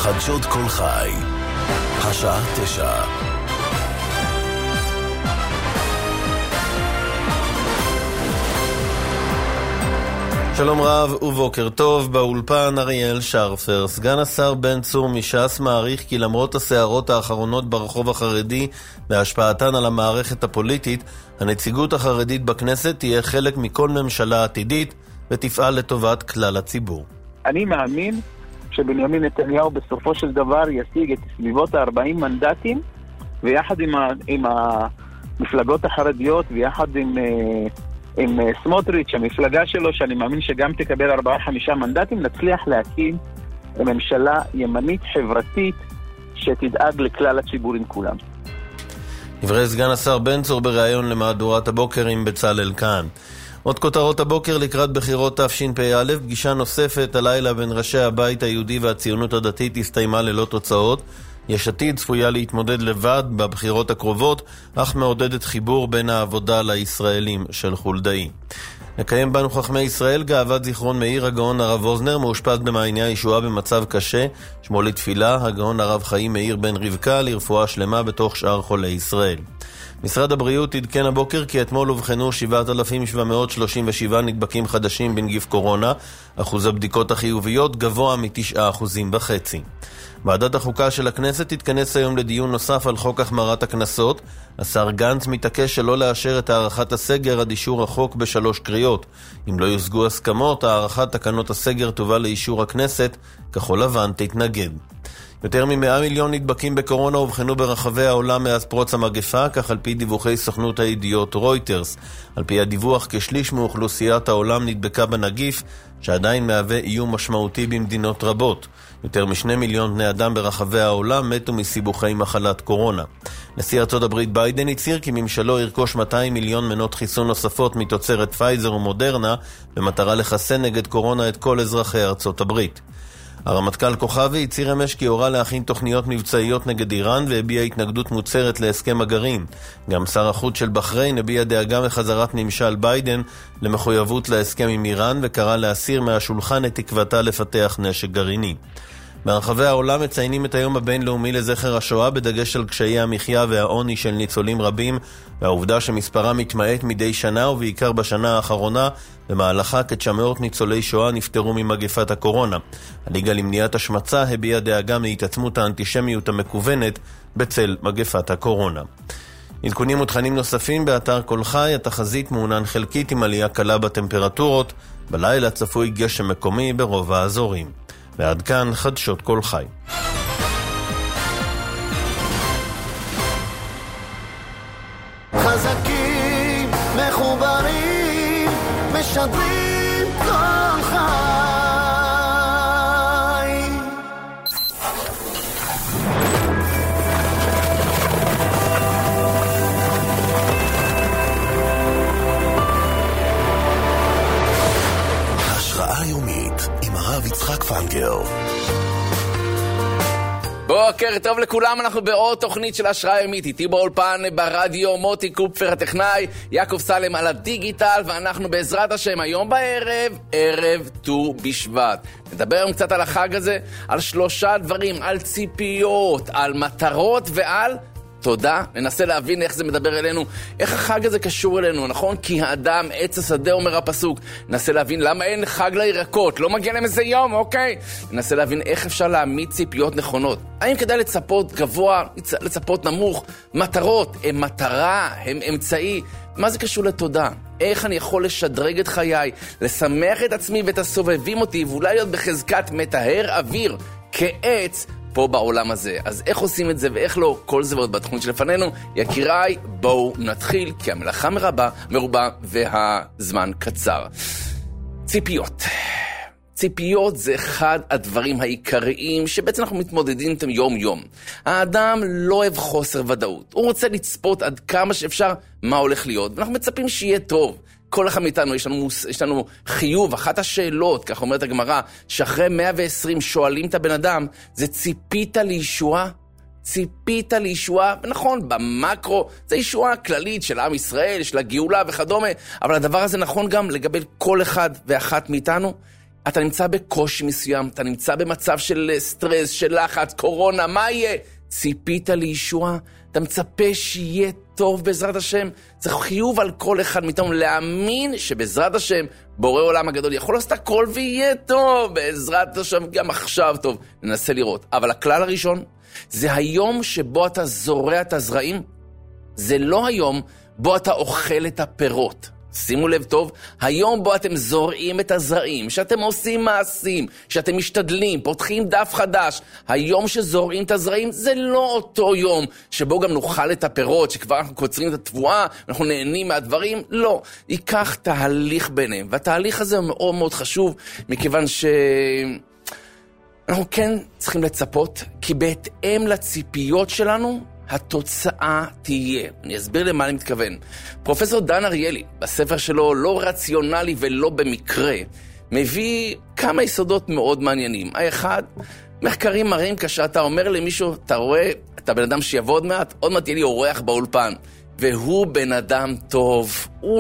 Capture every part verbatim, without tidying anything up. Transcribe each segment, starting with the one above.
חדשות כל חי, השעה תשע. שלום רב ובוקר טוב, באולפן אריאל שרפר. סגן השר בן צור מש"ס מעריך כי למרות הסערות האחרונות ברחוב החרדי והשפעתן על המערכת הפוליטית, הנציגות החרדית בכנסת תהיה חלק מכל ממשלה עתידית ותפעל לטובת כלל הציבור. אני מאמין שבנימין נתניהו בסופו של דבר ישיג את סביבות ה-ארבעים מנדטים, ויחד עם, ה- עם המפלגות החרדיות ויחד עם... עם סמוטריץ', המפלגה שלו, שאני מאמין שגם תקבל ארבעה חמישה מנדטים, נצליח להקים ממשלה ימנית חברתית שתדאג לכלל הציבורים כולם. דברי סגן השר בן צור בריאיון למהדורת הבוקר עם בצלאל כאן. עוד כותרות הבוקר לקראת בחירות תשפ"א, פגישה נוספת הלילה בין ראשי הבית היהודי והציונות הדתית הסתיימה ללא תוצאות. יש עתיד צפויה להתמודד לבד בבחירות הקרובות, אך מעודדת חיבור בין העבודה לישראלים של חולדאי. נקיים בנו חכמי ישראל גאוות זיכרון מאיר. הגאון הרב אוזנר מאושפז במעייני הישועה במצב קשה, שמו לתפילה הגאון הרב חיים מאיר בן רבקה לרפואה שלמה בתוך שאר חולי ישראל. משרד הבריאות עדכן הבוקר כי אתמול הובחנו שבעת אלפים שבע מאות שלושים ושבעה נדבקים חדשים בנגיף קורונה. אחוז הבדיקות החיוביות גבוה מתשעה אחוזים וחצי. ועדת החוקה של הכנסת תתכנס היום לדיון נוסף על חוק החמרת הקנסות. השר גנץ מתעקש שלא לאשר את הארכת הסגר עד אישור החוק בשלוש קריאות. אם לא יושגו הסכמות, הארכת תקנות הסגר תובא לאישור הכנסת, כחול לבן תתנגד. יותר מ-מאה מיליון נדבקים בקורונה הובחנו ברחבי העולם מאז פרוץ המגפה, כך על פי דיווחי סוכנות הידיעות רויטרס. על פי הדיווח, כשליש מאוכלוסיית העולם נדבקה בנגיף, שעדיין מהווה איום משמעותי במדינות רבות. יותר משני מיליון בני אדם ברחבי העולם מתו מסיבוכי מחלת קורונה. נשיא ארצות הברית ביידן הצהיר כי ממשלו ירכוש מאתיים מיליון מנות חיסון נוספות מתוצרת פייזר ומודרנה, במטרה לחסן נגד קורונה את כל אזרחי ארצות הברית. הרמטכ"ל כוכבי הצהיר אמש כי הורה להכין תוכניות מבצעיות נגד איראן והביע התנגדות מוצהרת להסכם הגרעין. גם שר החוץ של בחריין הביע דאגה מחזרת ממשל ביידן למחויבות להסכם עם איראן, וקרא להסיר מהשולחן את תקוותה לפתח נשק גרעיני. ברחבי העולם מציינים את היום הבינלאומי לזכר השואה, בדגש על קשיי המחיה והעוני של ניצולים רבים, והעובדה שמספרם מתמעט מדי שנה, ובעיקר בשנה האחרונה, במהלכה כ-תשע מאות ניצולי שואה נפטרו ממגפת הקורונה. הליגה למניעת השמצה הביעה דאגה מהתעצמות האנטישמיות המקוונת בצל מגפת הקורונה. עדכונים ותכנים נוספים באתר כל חי. התחזית מעונן חלקית עם עלייה קלה בטמפרטורות, בלילה צפוי גשם מקומי ברוב האזורים. ועד כאן חדשות כל חי. חזקים, מחוברים, משדרים כל חי. השראה יומית עם הרב יצחק פנגר. בוקר טוב לכולם, אנחנו בעוד תוכנית של השראה יומית. איתי באולפן ברדיו מוטי קופפר הטכנאי, יעקב סלם על הדיגיטל, ואנחנו בעזרת השם היום בערב, ערב ט"ו בשבט. נדבר היום קצת על החג הזה, על שלושה דברים, על ציפיות, על מטרות ועל תודה. ננסה להבין איך זה מדבר אלינו, איך החג הזה קשור אלינו, נכון? כי האדם עץ השדה, אומר הפסוק. ננסה להבין למה אין חג לירקות, לא מגיע להם איזה יום, אוקיי? ננסה להבין איך אפשר להעמיד ציפיות נכונות. האם כדאי לצפות גבוה, לצפות נמוך? מטרות הם מטרה, הם אמצעי. מה זה קשור לתודה? איך אני יכול לשדרג את חיי, לשמח את עצמי ואת הסובבים אותי, ואולי להיות בחזקת מטהר אוויר כעץ פה בעולם הזה. אז איך עושים את זה ואיך לא? כל זה ועוד בתוכנית שלפנינו. יקיריי, בואו נתחיל, כי המלאכה מרובה, מרובה והזמן קצר. ציפיות. ציפיות זה אחד הדברים העיקריים שבעצם אנחנו מתמודדים איתם יום יום. האדם לא אוהב חוסר ודאות. הוא רוצה לצפות עד כמה שאפשר מה הולך להיות, ואנחנו מצפים שיהיה טוב. כל אחד מאיתנו יש לנו, יש לנו חיוב. אחת השאלות, כך אומרת הגמרא, שאחרי מאה ועשרים שואלים את הבן אדם, זה ציפית לישועה? ציפית לישועה? ונכון, במקרו זה ישועה כללית של עם ישראל, של הגאולה וכדומה, אבל הדבר הזה נכון גם לגבי כל אחד ואחת מאיתנו. אתה נמצא בקושי מסוים, אתה נמצא במצב של סטרס, של לחץ, קורונה, מה יהיה? ציפית לישוע, אתה מצפה שיהיה טוב בעזרת השם. זה חיוב על כל אחד מאיתנו להאמין שבעזרת השם, בורא עולם הגדול יכול לעשות הכל ויהיה טוב, בעזרת השם גם עכשיו טוב. ננסה לראות. אבל הכלל הראשון, זה היום שבו אתה זורע את הזרעים, זה לא היום בו אתה אוכל את הפירות. שימו לב טוב, היום בו אתם זורעים את הזרעים, שאתם עושים מעשים, שאתם משתדלים, פותחים דף חדש, היום שזורעים את הזרעים זה לא אותו יום שבו גם נאכל את הפירות, שכבר אנחנו קוצרים את התבואה, אנחנו נהנים מהדברים, לא. ייקח תהליך ביניהם, והתהליך הזה מאוד מאוד חשוב, מכיוון ש... אנחנו כן צריכים לצפות, כי בהתאם לציפיות שלנו, התוצאה תהיה. אני אסביר למה אני מתכוון. פרופסור דן אריאלי, בספר שלו לא רציונלי ולא במקרה, מביא כמה יסודות מאוד מעניינים. האחד, מחקרים מראים כשאתה אומר למישהו, אתה רואה, אתה בן אדם שיבוא עוד מעט, עוד מעט יהיה לי אורח באולפן, והוא בן אדם טוב, הוא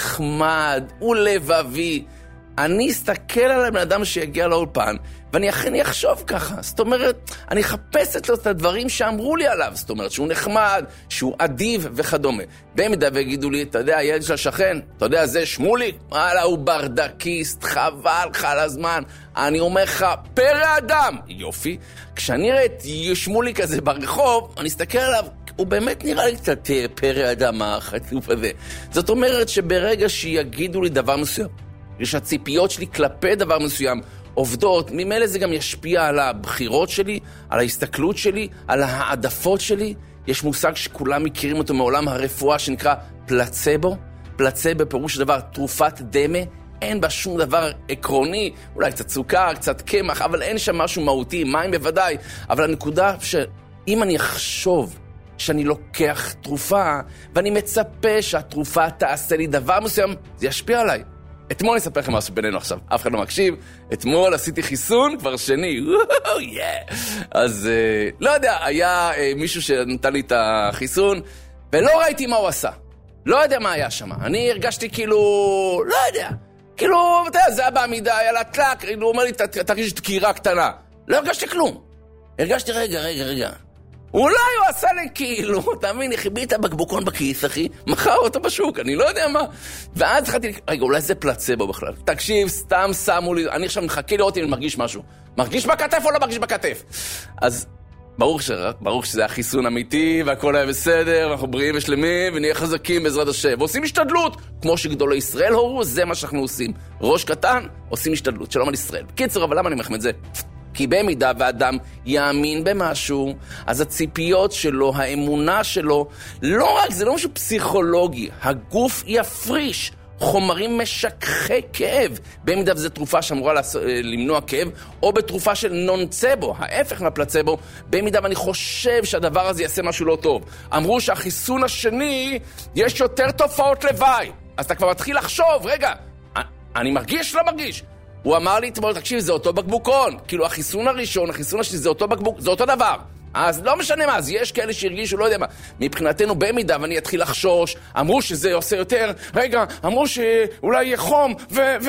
נחמד, הוא לבבי. אני אסתכל על הבן אדם שיגיע לאולפן, ואני אכן אחשוב ככה. זאת אומרת, אני אחפש לו את הדברים שאמרו לי עליו. זאת אומרת, שהוא נחמד, שהוא אדיב וכדומה. במידה ויגידו לי, אתה יודע, הילד של השכן, אתה יודע, זה שמולי, וואלה, הוא ברדקיסט, חבל לך על הזמן. אני אומר לך, פרא אדם. יופי. כשאני רואה את שמולי כזה ברחוב, אני אסתכל עליו, הוא באמת נראה לי קצת פרא אדם החצוף הזה. זאת אומרת שברגע שיגידו לי דבר מסוים, שהציפיות שלי כלפי דבר מסוים עובדות, ממילא זה גם ישפיע על הבחירות שלי, על ההסתכלות שלי, על העדפות שלי. יש מושג שכולם מכירים אותו מעולם הרפואה שנקרא פלצבו. פלצבו פירוש דבר תרופת דמה, אין בה שום דבר עקרוני, אולי קצת סוכר, קצת קמח, אבל אין שם משהו מהותי, מים בוודאי. אבל הנקודה שאם אני אחשוב שאני לוקח תרופה, ואני מצפה שהתרופה תעשה לי דבר מסוים, זה ישפיע עליי. אתמול אני אספר לכם משהו בינינו עכשיו, אף אחד לא מקשיב. אתמול עשיתי חיסון, כבר שני, וואו, יא. אז לא יודע, היה מישהו שנתן לי את החיסון, ולא ראיתי מה הוא עשה. לא יודע מה היה שם. אני הרגשתי כאילו, לא יודע, כאילו, אתה יודע, זה היה בעמידה, היה לה טלק, הוא אומר לי, תרגיש דקירה קטנה. לא הרגשתי כלום. הרגשתי, רגע, רגע, רגע. אולי הוא עשה לי כאילו, תאמין, החביא את הבקבוקון בכיס, אחי, מחר אותו בשוק, אני לא יודע מה. ואז התחלתי, רגע, אולי זה פלצבו בכלל. תקשיב, סתם שמו לי, אני עכשיו מחכה לראות אם אני מרגיש משהו. מרגיש בכתף או לא מרגיש בכתף? אז ברור, ש... ברור שזה החיסון אמיתי, והכל היה בסדר, אנחנו בריאים ושלמים, ונהיה חזקים בעזרת השם. ועושים השתדלות, כמו שגדולי ישראל הורו, זה מה שאנחנו עושים. ראש קטן, עושים השתדלות, שלום על ישראל. בקיצור, אבל למה אני מחמד זה? כי במידה ואדם יאמין במשהו, אז הציפיות שלו, האמונה שלו, לא רק, זה לא משהו פסיכולוגי, הגוף יפריש חומרים משככי כאב, במידה וזו תרופה שאמורה למנוע כאב, או בתרופה של נונצבו, ההפך מהפלצבו, במידה ואני חושב שהדבר הזה יעשה משהו לא טוב. אמרו שהחיסון השני, יש יותר תופעות לוואי, אז אתה כבר מתחיל לחשוב, רגע, אני מרגיש, לא מרגיש. הוא אמר לי, תמול, תקשיב, זה אותו בקבוקון. כאילו, החיסון הראשון, החיסון השני, זה אותו בקבוק, זה אותו דבר. אז לא משנה מה, אז יש כאלה שהרגישו, לא יודע מה. מבחינתנו, במידה, ואני אתחיל לחשוש, אמרו שזה עושה יותר, רגע, אמרו שאולי יהיה חום, ו... ו...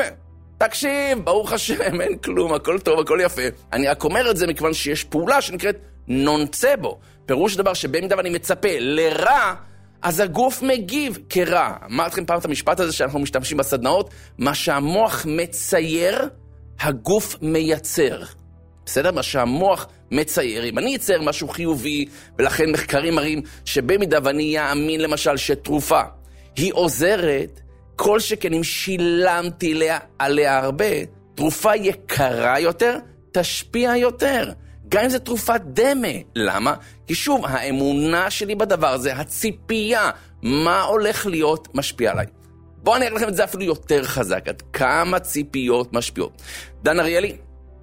תקשיב, ברוך השם, אין כלום, הכל טוב, הכל יפה. אני רק אומר את זה מכיוון שיש פעולה שנקראת נונצבו. פירוש דבר שבמידה ואני מצפה לרע, אז הגוף מגיב כרע. אמרתי לכם פעם את המשפט הזה שאנחנו משתמשים בסדנאות, מה שהמוח מצייר, הגוף מייצר. בסדר? מה שהמוח מצייר. אם אני אצייר משהו חיובי, ולכן מחקרים מראים שבמידה ואני יאמין למשל שתרופה היא עוזרת, כל שכן אם שילמתי עליה, עליה הרבה, תרופה יקרה יותר, תשפיע יותר. גם אם זה תרופת דמה. למה? כי שוב, האמונה שלי בדבר הזה, הציפייה, מה הולך להיות משפיע עליי. בואו אני אראה לכם את זה אפילו יותר חזק, עד כמה ציפיות משפיעות. דן אריאלי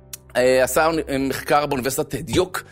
אה, עשה מחקר באוניברסיטת דיוק,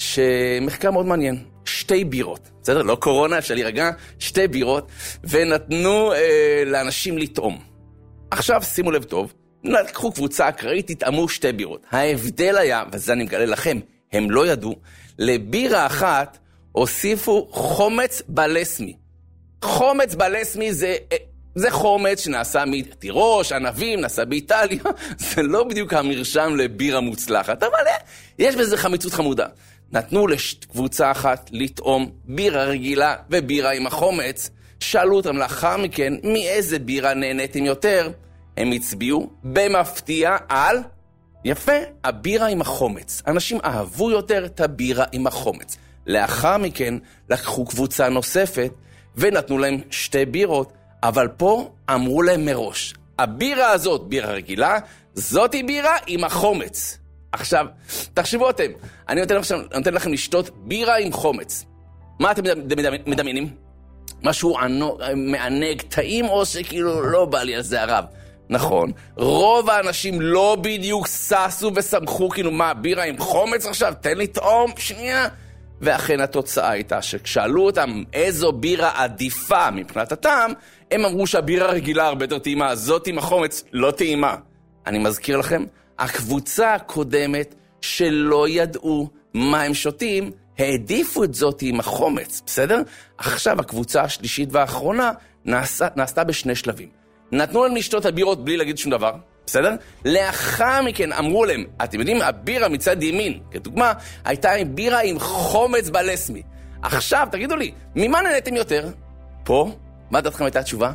שמחקר מאוד מעניין. שתי בירות, בסדר? לא קורונה, אפשר להירגע, שתי בירות, ונתנו אה, לאנשים לטעום. עכשיו שימו לב טוב, לקחו קבוצה אקראית, תטעמו שתי בירות. ההבדל היה, וזה אני מגלה לכם, הם לא ידעו, לבירה אחת הוסיפו חומץ בלסמי. חומץ בלסמי זה זה חומץ שנעשה מתירוש, ענבים, נעשה באיטליה. זה לא בדיוק המרשם לבירה מוצלחת, אבל יש בזה חמיצות חמודה. נתנו לקבוצה אחת לטעום בירה רגילה ובירה עם החומץ. שאלו אותם לאחר מכן מאיזה בירה נהניתם יותר. הם הצביעו במפתיע על... יפה, הבירה עם החומץ. אנשים אהבו יותר את הבירה עם החומץ. לאחר מכן לקחו קבוצה נוספת ונתנו להם שתי בירות, אבל פה אמרו להם מראש, הבירה הזאת, בירה רגילה, זאת היא בירה עם החומץ. עכשיו, תחשבו אתם, אני נותן לכם, נותן לכם לשתות בירה עם חומץ. מה אתם מדמיינים? משהו מענג, טעים או שכאילו לא בא לי על זה הרב? נכון, רוב האנשים לא בדיוק ססו וסמכו, כאילו מה, בירה עם חומץ עכשיו? תן לי טעום, שנייה. ואכן התוצאה הייתה שכשאלו אותם איזו בירה עדיפה מבחינת הטעם, הם אמרו שהבירה רגילה הרבה יותר טעימה, זאת עם החומץ לא טעימה. אני מזכיר לכם, הקבוצה הקודמת שלא ידעו מה הם שותים, העדיפו את זאת עם החומץ, בסדר? עכשיו הקבוצה השלישית והאחרונה נעשה, נעשתה בשני שלבים. נתנו להם לשתות הבירות בלי להגיד שום דבר, בסדר? לאחר מכן אמרו להם, אתם יודעים, הבירה מצד ימין, כדוגמה, הייתה בירה עם חומץ בלסמי. עכשיו, תגידו לי, ממה נהניתם יותר? פה, מה דעתכם הייתה התשובה?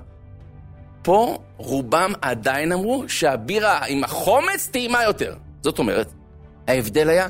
פה רובם עדיין אמרו שהבירה עם החומץ טעימה יותר. זאת אומרת, ההבדל היה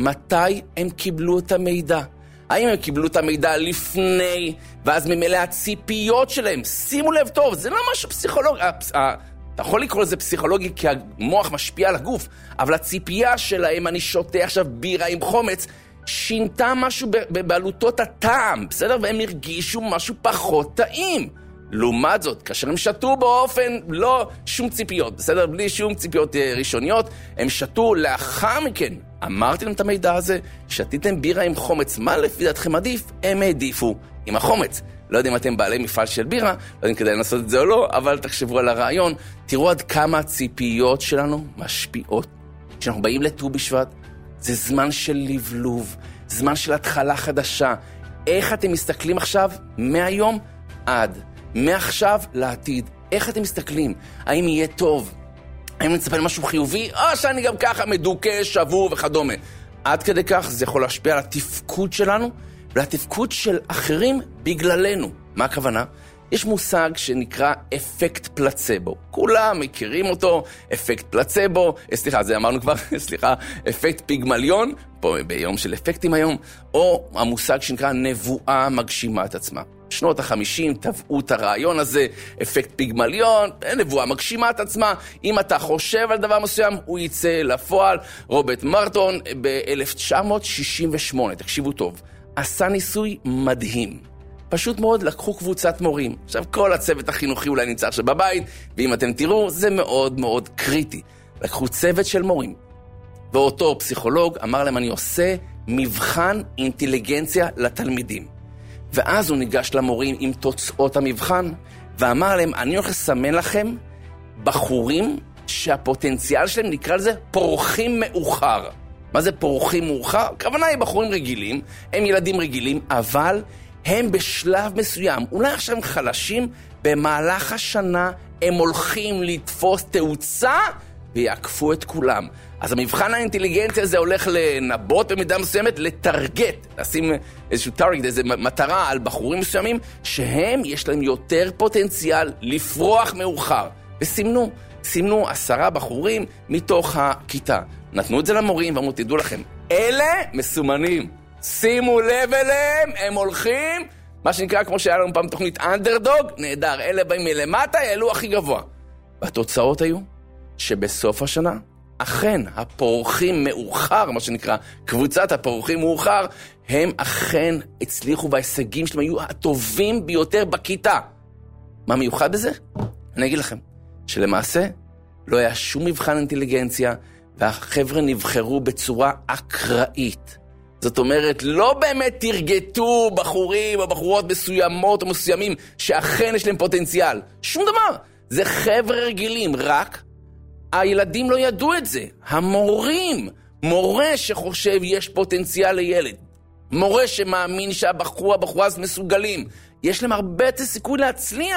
מתי הם קיבלו את המידע. האם הם קיבלו את המידע לפני, ואז ממילא הציפיות שלהם, שימו לב טוב, זה לא משהו פסיכולוגי, אתה יכול לקרוא לזה פסיכולוגי כי המוח משפיע על הגוף, אבל הציפייה שלהם, אני שותה עכשיו בירה עם חומץ, שינתה משהו בעלותות הטעם, בסדר? והם הרגישו משהו פחות טעים. לעומת זאת, כאשר הם שתו באופן לא שום ציפיות, בסדר? בלי שום ציפיות ראשוניות, הם שתו לאחר מכן. אמרתי להם את המידע הזה, שתיתם בירה עם חומץ, מה לפי דעתכם עדיף? הם העדיפו עם החומץ. לא יודע אם אתם בעלי מפעל של בירה, לא יודע אם כדאי לנסות את זה או לא, אבל תחשבו על הרעיון, תראו עד כמה הציפיות שלנו משפיעות. כשאנחנו באים לט"ו בשבט, זה זמן של לבלוב, זמן של התחלה חדשה. איך אתם מסתכלים עכשיו מהיום עד, מעכשיו לעתיד? איך אתם מסתכלים? האם יהיה טוב? האם נצפה למשהו חיובי? או שאני גם ככה מדוכא, שבור וכדומה. עד כדי כך זה יכול להשפיע על התפקוד שלנו, ולתפקוד של אחרים בגללנו. מה הכוונה? יש מושג שנקרא אפקט פלצבו. כולם מכירים אותו, אפקט פלצבו, סליחה, זה אמרנו כבר, סליחה, אפקט פיגמליון, פה ביום של אפקטים היום, או המושג שנקרא נבואה מגשימה את עצמה. שנות החמישים טבעו את הרעיון הזה, אפקט פיגמליון, נבואה מגשימה את עצמה, אם אתה חושב על דבר מסוים, הוא יצא לפועל. רוברט מרטון ב-אלף תשע מאות שישים ושמונה, תקשיבו טוב, עשה ניסוי מדהים. פשוט מאוד לקחו קבוצת מורים. עכשיו כל הצוות החינוכי אולי נמצא עכשיו בבית, ואם אתם תראו, זה מאוד מאוד קריטי. לקחו צוות של מורים, ואותו פסיכולוג אמר להם, אני עושה מבחן אינטליגנציה לתלמידים. ואז הוא ניגש למורים עם תוצאות המבחן, ואמר להם, אני הולך לסמן לכם בחורים שהפוטנציאל שלהם נקרא לזה פורחים מאוחר. מה זה פורחים מאוחר? הכוונה היא בחורים רגילים, הם ילדים רגילים, אבל הם בשלב מסוים, אולי עכשיו הם חלשים, במהלך השנה הם הולכים לתפוס תאוצה ויעקפו את כולם. אז המבחן האינטליגנציה הזה הולך לנבות במידה מסוימת, לטרגט, לשים איזשהו טארגט, איזו מטרה על בחורים מסוימים, שהם יש להם יותר פוטנציאל לפרוח מאוחר. וסימנו, סימנו עשרה בחורים מתוך הכיתה. נתנו את זה למורים ואמרו, תדעו לכם, אלה מסומנים. שימו לב אליהם, הם הולכים, מה שנקרא, כמו שהיה לנו פעם תוכנית אנדרדוג, נהדר, אלה באים מלמטה, יעלו הכי גבוה. והתוצאות היו שבסוף השנה, אכן, הפורחים מאוחר, מה שנקרא, קבוצת הפורחים מאוחר, הם אכן הצליחו וההישגים שלהם היו הטובים ביותר בכיתה. מה מיוחד בזה? אני אגיד לכם, שלמעשה לא היה שום מבחן אינטליגנציה, והחבר'ה נבחרו בצורה אקראית. זאת אומרת, לא באמת תרגטו בחורים או בחורות מסוימות או מסוימים שאכן יש להם פוטנציאל. שום דבר. זה חבר'ה רגילים, רק הילדים לא ידעו את זה. המורים, מורה שחושב יש פוטנציאל לילד, מורה שמאמין שהבחור, הבחורה מסוגלים, יש להם הרבה סיכוי להצליח.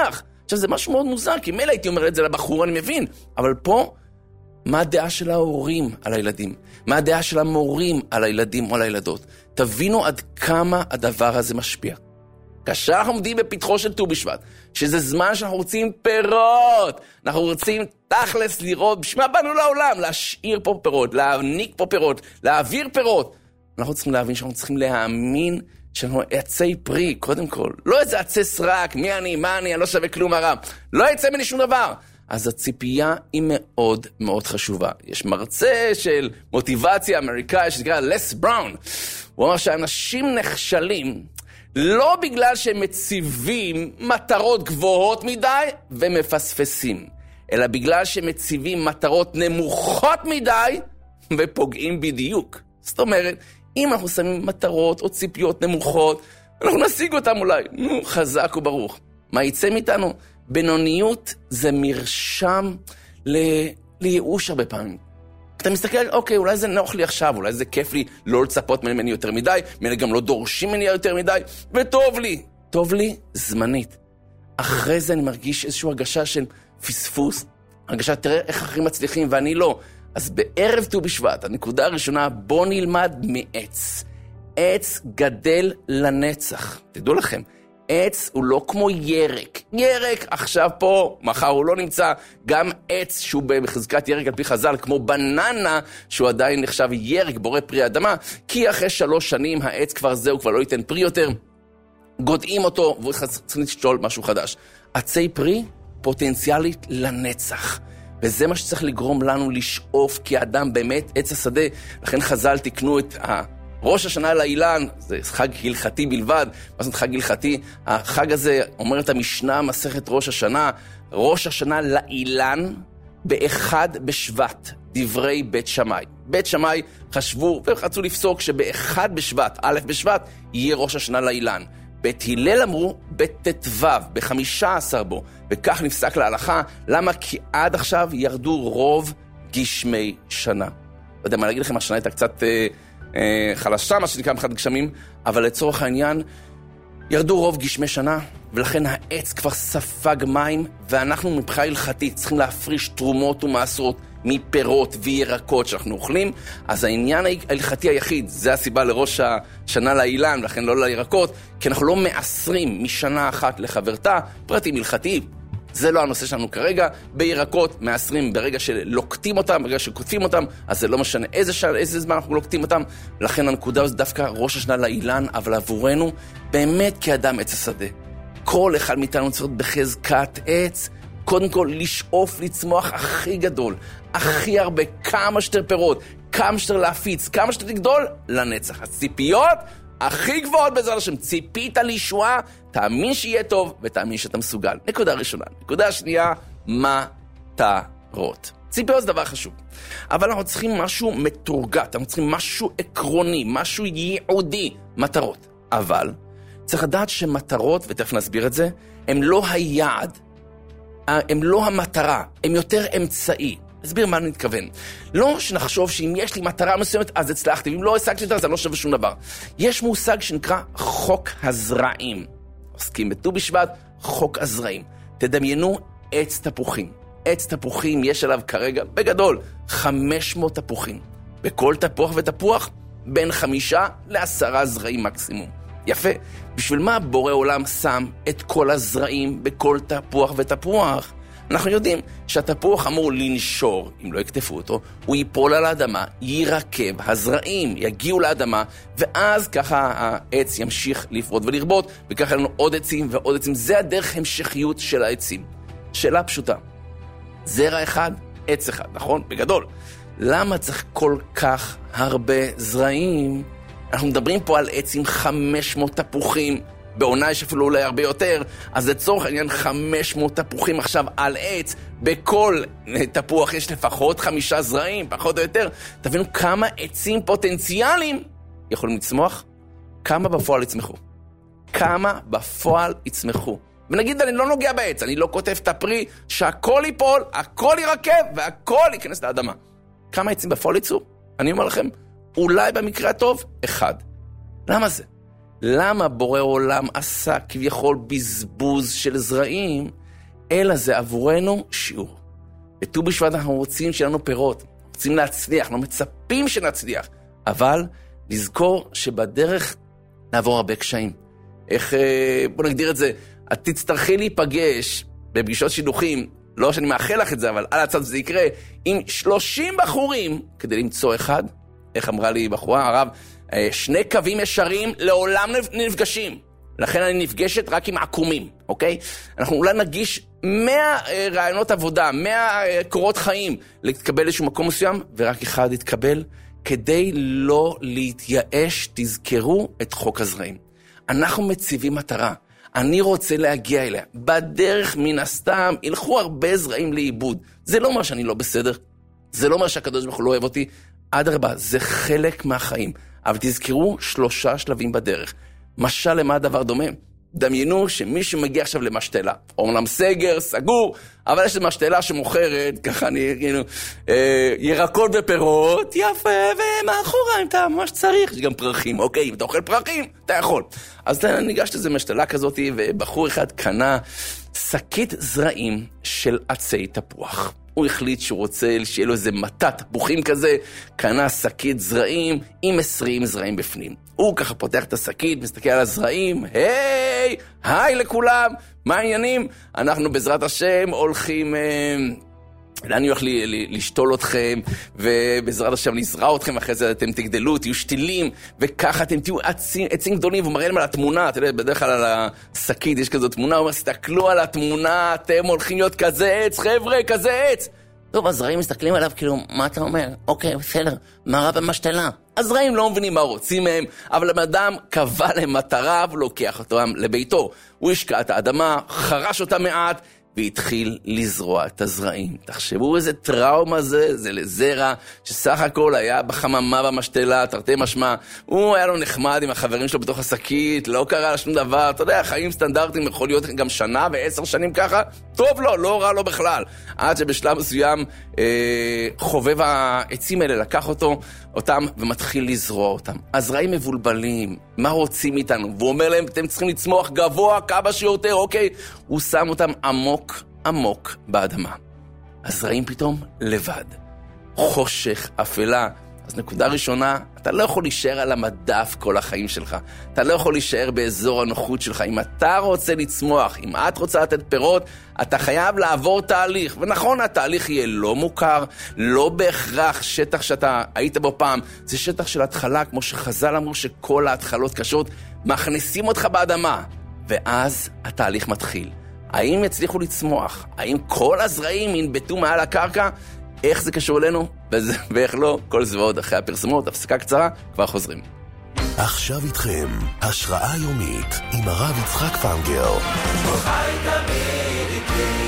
עכשיו, זה משהו מאוד מוזר, כי מילא הייתי אומר את זה לבחור, אני מבין, אבל פה, מה הדעה של ההורים על הילדים? מה הדעה של המורים על הילדים או על הילדות? תבינו עד כמה הדבר הזה משפיע. כאשר אנחנו עומדים בפתחו של ט"ו בשבט, שזה זמן שאנחנו רוצים פירות, אנחנו רוצים תכלס לראות, בשביל מה באנו לעולם? להשאיר פה פירות, להעניק פה פירות, להעביר פירות. אנחנו צריכים להבין שאנחנו צריכים להאמין שאנחנו עצי פרי, קודם כל. לא איזה עצי סרק, מי אני, מה אני, אני לא שווה כלום הרע. לא יצא מני שום דבר. אז הציפייה היא מאוד מאוד חשובה. יש מרצה של מוטיבציה אמריקאי שנקרא לס בראון. הוא אומר שאנשים נכשלים לא בגלל שהם מציבים מטרות גבוהות מדי ומפספסים, אלא בגלל שהם מציבים מטרות נמוכות מדי ופוגעים בדיוק. זאת אומרת, אם אנחנו שמים מטרות או ציפיות נמוכות, אנחנו נשיג אותם אולי. נו, חזק וברוך. מה יצא מאיתנו? בינוניות זה מרשם ל... לייאוש הרבה פעמים. אתה מסתכל, אוקיי, אולי זה נוח לי עכשיו, אולי זה כיף לי לא לצפות ממני יותר מדי, ממני גם לא דורשים ממני יותר מדי, וטוב לי. טוב לי זמנית. אחרי זה אני מרגיש איזושהי הרגשה של פספוס, הרגשה, תראה איך אחרים מצליחים ואני לא. אז בערב ט"ו בשבט, הנקודה הראשונה, בוא נלמד מעץ. עץ גדל לנצח. תדעו לכם, עץ הוא לא כמו ירק. ירק עכשיו פה, מחר הוא לא נמצא. גם עץ שהוא בחזקת ירק על פי חז"ל, כמו בננה, שהוא עדיין נחשב ירק, בורא פרי אדמה, כי אחרי שלוש שנים העץ כבר זהו, כבר לא ייתן פרי יותר. גודעים אותו, והוא צריך לשתול משהו חדש. עצי פרי פוטנציאלית לנצח. וזה מה שצריך לגרום לנו לשאוף, כי האדם באמת עץ השדה. לכן חז"ל תקנו את ראש השנה לאילן, זה חג הלכתי בלבד. מה זאת חג הלכתי? החג הזה, אומרת המשנה, מסכת ראש השנה, ראש השנה לאילן באחד בשבט, דברי בית שמאי. בית שמאי חשבו ורצו לפסוק שבאחד בשבט, א' בשבט, יהיה ראש השנה לאילן. בית הלל אמרו בתתו, בחמישה עשר בו, וכך נפסק להלכה. למה? כי עד עכשיו ירדו רוב גשמי שנה. לא יודע מה להגיד לכם, השנה הייתה קצת אה, אה, חלשה, מה שנקרא מבחינת גשמים, אבל לצורך העניין, ירדו רוב גשמי שנה, ולכן העץ כבר ספג מים, ואנחנו מבחינה הלכתית צריכים להפריש תרומות ומעשרות מפירות וירקות שאנחנו אוכלים. אז העניין ההלכתי היחיד, זה הסיבה לראש השנה לאילן, ולכן לא לירקות, כי אנחנו לא מעשרים משנה אחת לחברתה, פרטים הלכתיים. זה לא הנושא שלנו כרגע. בירקות מעשרים ברגע שלוקטים אותם, ברגע שכותפים אותם, אז זה לא משנה איזה, שנה, איזה זמן אנחנו לוקטים אותם. לכן הנקודה זה דווקא ראש השנה לאילן, אבל עבורנו, באמת כאדם עץ השדה. כל אחד מאיתנו צריך להיות בחזקת עץ, קודם כל לשאוף לצמוח הכי גדול, הכי הרבה, כמה שתר פירות, כמה שתר להפיץ, כמה שתר לגדול, לנצח. הציפיות הכי גבוהות בעזרת השם, ציפית לישועה, תאמין שיהיה טוב ותאמין שאתה מסוגל. נקודה ראשונה. נקודה שנייה, מטרות. ציפיות זה דבר חשוב. אבל אנחנו צריכים משהו מתורגת, אנחנו צריכים משהו עקרוני, משהו ייעודי, מטרות. אבל צריך לדעת שמטרות, ותכף נסביר את זה, הם לא היעד, הם לא המטרה, הם יותר אמצעי. נסביר מה אני מתכוון. לא שנחשוב שאם יש לי מטרה מסוימת, אז הצלחתי, ואם לא השגתי יותר, אז אני לא שווה שום דבר. יש מושג שנקרא חוק הזרעים. עוסקים בט"ו בשבט, חוק הזרעים. תדמיינו עץ תפוחים. עץ תפוחים יש עליו כרגע, בגדול, חמש מאות תפוחים. בכל תפוח ותפוח, בין חמישה לעשרה זרעים מקסימום. יפה. בשביל מה בורא עולם שם את כל הזרעים בכל תפוח ותפוח? אנחנו יודעים שהתפוח אמור לנשור, אם לא יקטפו אותו, הוא ייפול על האדמה, יירקב, הזרעים יגיעו לאדמה, ואז ככה העץ ימשיך לפרות ולרבות, וככה לנו עוד עצים ועוד עצים. זה הדרך המשכיות של העצים. שאלה פשוטה. זרע אחד, עץ אחד, נכון? בגדול. למה צריך כל כך הרבה זרעים? אנחנו מדברים פה על עץ עם חמש מאות תפוחים, בעונה יש אפילו אולי הרבה יותר, אז לצורך העניין חמש מאות תפוחים עכשיו על עץ, בכל תפוח יש לפחות חמישה זרעים, פחות או יותר. תבינו כמה עצים פוטנציאליים יכולים לצמוח, כמה בפועל יצמחו. כמה בפועל יצמחו. ונגיד אני לא נוגע בעץ, אני לא כותב את הפרי, שהכל ייפול, הכל יירקב, והכל ייכנס לאדמה. כמה עצים בפועל יצאו? אני אומר לכם, אולי במקרה הטוב, אחד. למה זה? למה בורא עולם עשה כביכול בזבוז של זרעים? אלא זה עבורנו שיעור. בט"ו בשבט אנחנו רוצים שיהיה לנו פירות, רוצים להצליח, אנחנו מצפים שנצליח, אבל לזכור שבדרך נעבור הרבה קשיים. איך, בוא נגדיר את זה, את תצטרכי להיפגש בפגישות שידוכים, לא שאני מאחל לך את זה, אבל על הצד זה יקרה, עם שלושים בחורים, כדי למצוא אחד, איך אמרה לי בחורה, הרב, שני קווים ישרים לעולם נפגשים. לכן אני נפגשת רק עם עקומים, אוקיי? אנחנו אולי נגיש מאה רעיונות עבודה, מאה קורות חיים, להתקבל לאיזשהו מקום מסוים, ורק אחד יתקבל, כדי לא להתייאש, תזכרו את חוק הזרעים. אנחנו מציבים מטרה, אני רוצה להגיע אליה. בדרך מן הסתם, ילכו הרבה זרעים לאיבוד. זה לא אומר שאני לא בסדר, זה לא אומר שהקדוש ברוך הוא לא אוהב אותי, אדרבה, זה חלק מהחיים. אבל תזכרו שלושה שלבים בדרך. משל למה הדבר דומה? דמיינו שמישהו מגיע עכשיו למשתלה. אומנם סגר, סגור, אבל יש משתלה שמוכרת, ככה אני, כאילו, אה, ירקות ופירות, יפה, ומאחורה, אם אתה ממש צריך, יש גם פרחים, אוקיי, אם אתה אוכל פרחים, אתה יכול. אז אתה ניגשת איזו משתלה כזאת, ובחור אחד קנה שקית זרעים של עצי תפוח. הוא החליט שהוא רוצה שיהיה לו איזה מתת תפוחים כזה, קנה שקית זרעים עם עשרים זרעים בפנים. הוא ככה פותח את השקית, מסתכל על הזרעים, היי, היי לכולם, מה העניינים? אנחנו בעזרת השם הולכים, אה, אני הולך לי, לי, לשתול אתכם, ובעזרת השם נזרע אתכם, אחרי זה אתם תגדלו, תהיו שתילים, וככה אתם תהיו עצים, עצים גדולים, והוא מראה להם על התמונה, אתה יודע, בדרך כלל על השקית יש כזו תמונה, הוא אומר, סתכלו על התמונה, אתם הולכים להיות כזה עץ, חבר'ה, כזה עץ. טוב, הזרעים מסתכלים עליו, כאילו, מה אתה אומר? אוקיי, בסדר, מה רע במשתלה? הזרעים לא מבינים מה רוצים מהם, אבל המדם קבע להם מטרה ולוקח אותם לביתו. הוא השקע את האדמה, חרש אותה מעט, והתחיל לזרוע את הזרעים. תחשבו איזה טראומה זה, זה לזרע, שסך הכל היה בחממה במשתלה, תרתי משמע, הוא היה לו נחמד עם החברים שלו בתוך השקית, לא קרה לה שום דבר, אתה יודע, חיים סטנדרטיים יכול להיות גם שנה ועשר שנים ככה, טוב לו, לא רע לו בכלל. עד שבשלב מסוים אה, חובב העצים האלה לקח אותו, אותם ומתחיל לזרוע אותם. הזרעים מבולבלים, מה רוצים איתנו? והוא אומר להם, אתם צריכים לצמוח גבוה, כמה שיותר, אוקיי? הוא שם אותם עמוק, עמוק באדמה. הזרעים פתאום לבד. חושך, אפלה. אז נקודה ראשונה, אתה לא יכול להישאר על המדף כל החיים שלך. אתה לא יכול להישאר באזור הנוחות שלך. אם אתה רוצה לצמוח, אם את רוצה לתת פירות, אתה חייב לעבור תהליך. ונכון, התהליך יהיה לא מוכר, לא בהכרח שטח שאתה היית בו פעם. זה שטח של התחלה, כמו שחז"ל אמרו שכל ההתחלות קשות, מכניסים אותך באדמה. ואז התהליך מתחיל. האם יצליחו לצמוח? האם כל הזרעים ינבטו מעל הקרקע? איך זה קשור אלינו? ואיך לא? כל זה ועוד אחרי הפרסומות, הפסקה קצרה, כבר חוזרים. עכשיו איתכם, השראה יומית עם הרב יצחק פנגר. חי תמיד איתי.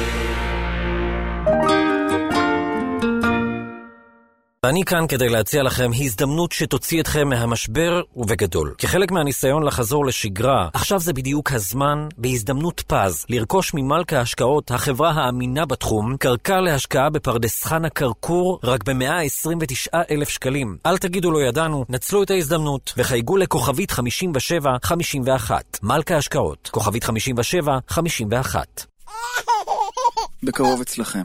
אני כאן כדי להציע לכם הזדמנות שתוציא אתכם מהמשבר ובגדול. כחלק מהניסיון לחזור לשגרה, עכשיו זה בדיוק הזמן, בהזדמנות פז, לרכוש ממלכה ההשקעות, החברה האמינה בתחום, קרקע להשקעה בפרדס חנה קרקור, רק ב-מאה עשרים ותשעה אלף שקלים. אל תגידו לא ידענו, נצלו את ההזדמנות, וחייגו לכוכבית חמישים ושבע חמישים ואחת. מלכה ההשקעות, כוכבית חמישים ושבע חמישים ואחת. בקרוב אצלכם.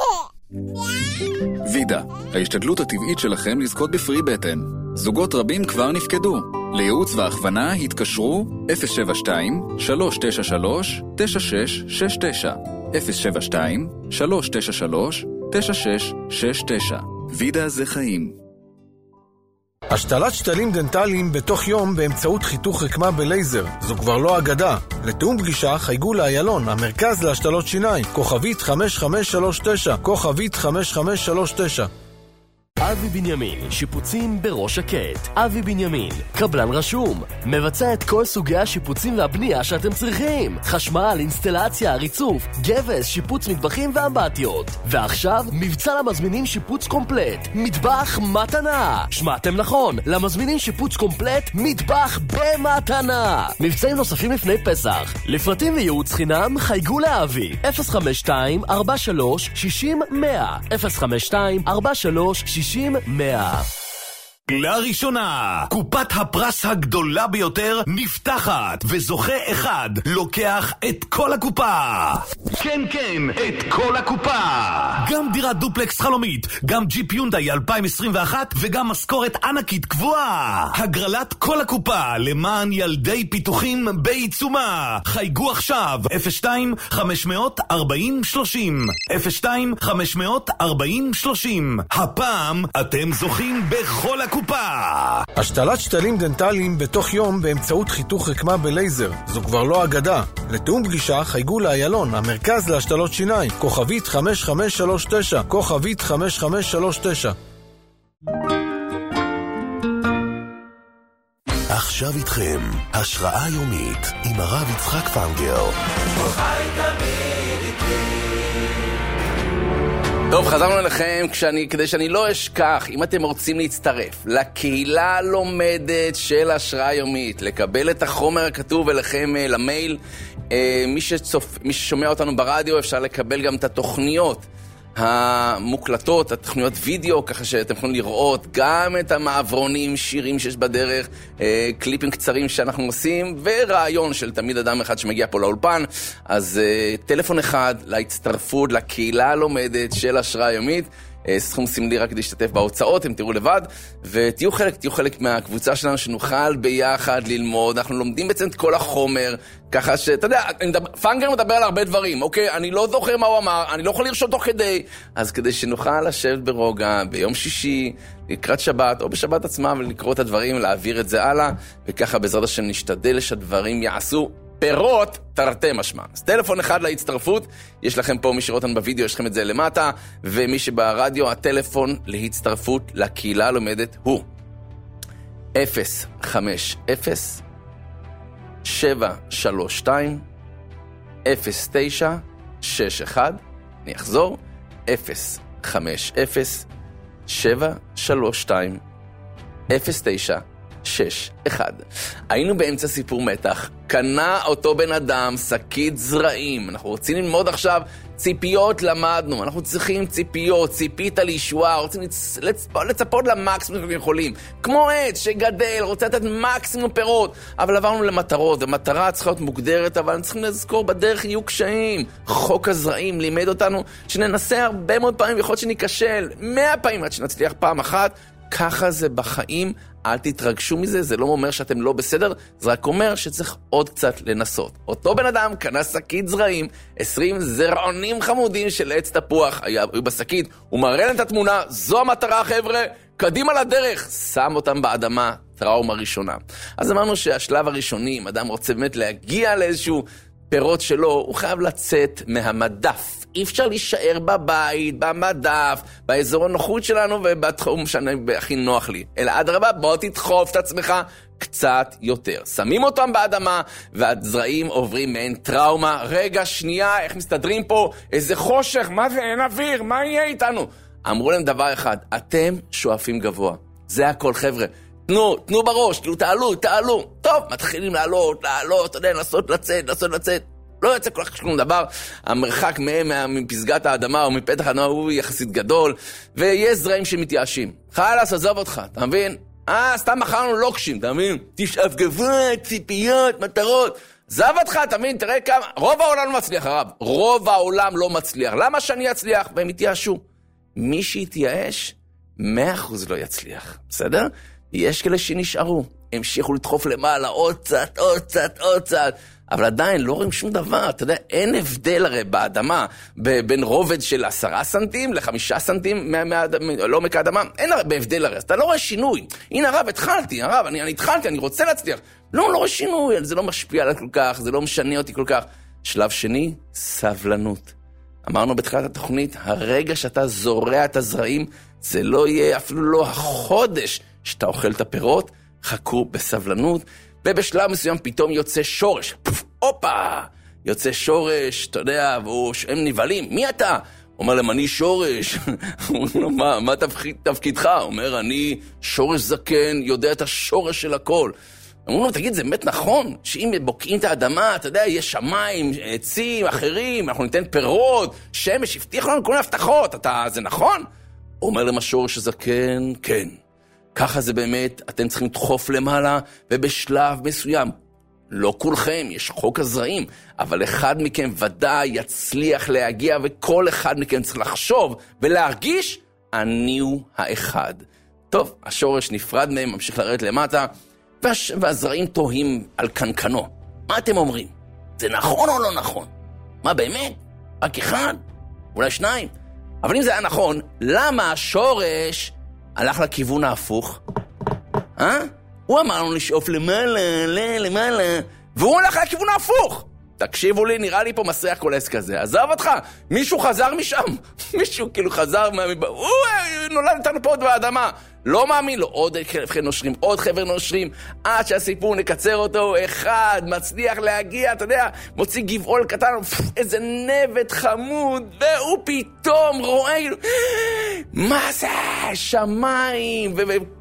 וידה, ההשתדלות הטבעית שלכם לזכות בפרי בטן. זוגות רבים כבר נפקדו. לייעוץ והכוונה התקשרו אפס שבע שתיים שלוש תשע שלוש תשע שש שש תשע אפס שבע שתיים שלוש תשע שלוש תשע שש שש תשע. וידה זה חיים. השתלת שתלים דנטליים בתוך יום באמצעות חיתוך רקמה בלייזר. זו כבר לא אגדה. לתאום פגישה חייגו לאיילון, המרכז להשתלות שיניים. כוכבית חמש חמש שלוש תשע, כוכבית חמש חמש שלוש תשע. אבי בנימין, שיפוצים בראש שקט. אבי בנימין, קבלן רשום, מבצע את כל סוגי השיפוצים והבנייה שאתם צריכים. חשמל, אינסטלציה, ריצוף, גבס, שיפוץ מטבחים ואמבטיות. ועכשיו, מבצע למזמינים שיפוץ קומפלט. מטבח מתנה. שמעתם נכון, למזמינים שיפוץ קומפלט, מטבח במתנה. מבצעים נוספים לפני פסח. לפרטים וייעוץ חינם, חייגו לאבי. אפס חמש שתיים ארבע שלוש שש אפס אפס אפס חמש שתיים ארבע שלוש שש אפס אפס מאה. לראשונה, קופת הפרס הגדולה ביותר נפתחת, וזוכה אחד לוקח את כל הקופה. כן, כן, את כל הקופה. גם דירת דופלקס חלומית, גם ג'יפ יונדאי אלפיים עשרים ואחת, וגם משכורת ענקית קבועה. הגרלת כל הקופה למען ילדי פיתוחים בעיצומה. חייגו עכשיו, אפס שתיים חמש ארבעים שלושים, אפס שתיים חמש ארבעים שלושים. הפעם אתם זוכים בכל הקופה. השתלת שתלים דנטליים בתוך יום באמצעות חיתוך רקמה בלייזר. זו כבר לא אגדה. לתאום פגישה חייגו לאיילון, המרכז להשתלות שיניים, כוכבית חמש חמש שלוש תשע, כוכבית חמש חמש שלוש תשע. עכשיו איתכם, השראה יומית עם הרב יצחק פנגר. טוב, חזרנו אליכם כשאני, כדי שאני לא אשכח, אם אתם רוצים להצטרף לקהילה הלומדת של השראה יומית, לקבל את החומר הכתוב אליכם למייל, מי שצופ... מי ששומע אותנו ברדיו אפשר לקבל גם את התוכניות המוקלטות, התוכניות וידאו, ככה שאתם יכולים לראות גם את המעברונים, שירים שיש בדרך, קליפים קצרים שאנחנו עושים, ורעיון של תמיד אדם אחד שמגיע פה לאולפן. אז טלפון אחד להצטרפות לקהילה הלומדת של השראה יומית, סכום סמלי רק כדי להשתתף בהוצאות, הם תראו לבד, ותהיו חלק, תהיו חלק מהקבוצה שלנו שנוכל ביחד ללמוד. אנחנו לומדים בעצם את כל החומר, ככה שאתה יודע, פנגר מדבר על הרבה דברים, אוקיי? אני לא זוכר מה הוא אמר, אני לא יכול לרשום תוך כדי, אז כדי שנוכל לשבת ברוגע ביום שישי, לקראת שבת או בשבת עצמה, ולקרוא את הדברים, להעביר את זה הלאה, וככה בעזרת השם נשתדל שהדברים יעשו פירות תרתי משמע. אז טלפון אחד להצטרפות, יש לכם פה, מי שרואה אותנו בווידאו, יש לכם את זה למטה, ומי שברדיו, הטלפון להצטרפות לקהילה הלומדת הוא אפס חמש אפס שבע שלוש שתיים אפס תשע שש אחת. אני אחזור, אפס חמש אפס שבע שלוש שתיים אפס תשע שש אחד. היינו באמצע סיפור מתח, קנה אותו בן אדם שקית זרעים. אנחנו רוצים ללמוד עכשיו ציפיות, למדנו, אנחנו צריכים ציפיות, ציפית על ישועה, רוצים לצ... לצ... לצפות למקסימום שאנחנו יכולים, כמו עץ שגדל, רוצה לתת מקסימום פירות, אבל עברנו למטרות, המטרה צריכה להיות מוגדרת, אבל אנחנו צריכים לזכור בדרך יהיו קשיים. חוק הזרעים לימד אותנו שננסה הרבה מאוד פעמים, יכול להיות שניקשל מאה פעמים עד שנצליח פעם אחת. ככה זה בחיים, אל תתרגשו מזה, זה לא אומר שאתם לא בסדר, זה רק אומר שצריך עוד קצת לנסות. אותו בן אדם קנה שקית זרעים, עשרים זרעונים חמודים של עץ תפוח, היו בשקית, הוא מראה להם את התמונה, זו המטרה חבר'ה, קדימה לדרך, שם אותם באדמה, טראומה ראשונה. אז אמרנו שהשלב הראשוני, אם אדם רוצה באמת להגיע לאיזשהו פירות שלו, הוא חייב לצאת מהמדף. אי אפשר להישאר בבית, במדף, באזור הנוחות שלנו ובתחום שהכי נוח לי. אלא אדרבה, בוא תדחוף את עצמך קצת יותר. שמים אותם באדמה, והזרעים עוברים מעין טראומה. רגע, שנייה, איך מסתדרים פה? איזה חושך, מה זה? אין אוויר, מה יהיה איתנו? אמרו להם דבר אחד, אתם שואפים גבוה. זה הכל חבר'ה. תנו, תנו בראש, כאילו תעלו, תעלו. טוב, מתחילים לעלות, לעלות, אתה יודע, לנסות לצאת, לנסות לצאת. לא יוצא כל כך שום דבר, המרחק מהם, מפסגת האדמה או מפתח האדמה הוא יחסית גדול, ויש זרעים שמתייאשים. חלאס, עזוב אותך, אתה מבין? אה, סתם מחרנו לוקשים, אתה מבין? תשאף גבוה, ציפיות, מטרות. עזב אותך, אתה מבין? תראה כמה, רוב העולם לא מצליח, הרב. רוב העולם לא מצליח. למה שאני אצליח? והם יתייאשו. מי שיתייאש, מאה אחוז לא יצליח. בסדר? יש כאלה שנשארו. המשיכו לדחוף למעלה, עוד קצת, עוד קצת, עוד קצת. אבל עדיין לא רואים שום דבר, אתה יודע, אין הבדל הרי באדמה, בין רובד של עשרה סנטים לחמישה סנטים, מה, מה, לא מקע אדמה, אין הרי בהבדל הרי, אתה לא רואה שינוי. הנה הרב, התחלתי, הרב, אני, אני התחלתי, אני רוצה להצליח. לא, לא רואה שינוי, זה לא משפיע עליי כל כך, זה לא משנה אותי כל כך. שלב שני, סבלנות. אמרנו בתחילת התוכנית, הרגע שאתה זורע את הזרעים, זה לא יהיה אפילו לא החודש שאתה אוכל את הפירות, חכו בסבלנות, ובשלב מסוים פתאום יוצא שורש. פוף, אופה! יוצא שורש, אתה יודע, והם נבלים. מי אתה? אומר להם, אני שורש. מה, מה תפקיד, תפקידך? אומר, אני שורש זקן, יודע את השורש של הכל. אמרו לו, תגיד, זה באמת נכון? שאם בוקעים את האדמה, אתה יודע, יש שמיים, עצים, אחרים, אנחנו ניתן פירות, שמש, הבטיח לנו כל ההבטחות, אתה, זה נכון? אומר להם, השורש זקן, כן. ככה זה באמת, אתם צריכים לדחוף למעלה, ובשלב מסוים, לא כולכם, יש חוק הזרעים, אבל אחד מכם ודאי יצליח להגיע, וכל אחד מכם צריך לחשוב ולהרגיש, אני הוא האחד. טוב, השורש נפרד מהם, ממשיך לרדת למטה, והש... והזרעים תוהים על קנקנו. מה אתם אומרים? זה נכון או לא נכון? מה באמת? רק אחד? אולי שניים? אבל אם זה היה נכון, למה השורש הלך לכיוון ההפוך? אה? הוא אמר לנו לשאוף למעלה, למעלה, והוא הלך לכיוון ההפוך. תקשיבו לי, נראה לי פה מסריח קולס כזה. עזב אותך, מישהו חזר משם. מישהו כאילו חזר, מה... הוא נולד איתנו פה עוד באדמה. לא מאמין לו, עוד חבר'ה נושרים, עוד חבר'ה נושרים, עד שהסיפור נקצר אותו, אחד מצליח להגיע, אתה יודע, מוציא גבעול קטן, איזה נבט חמוד, והוא פתאום רואה, מה זה? שמיים,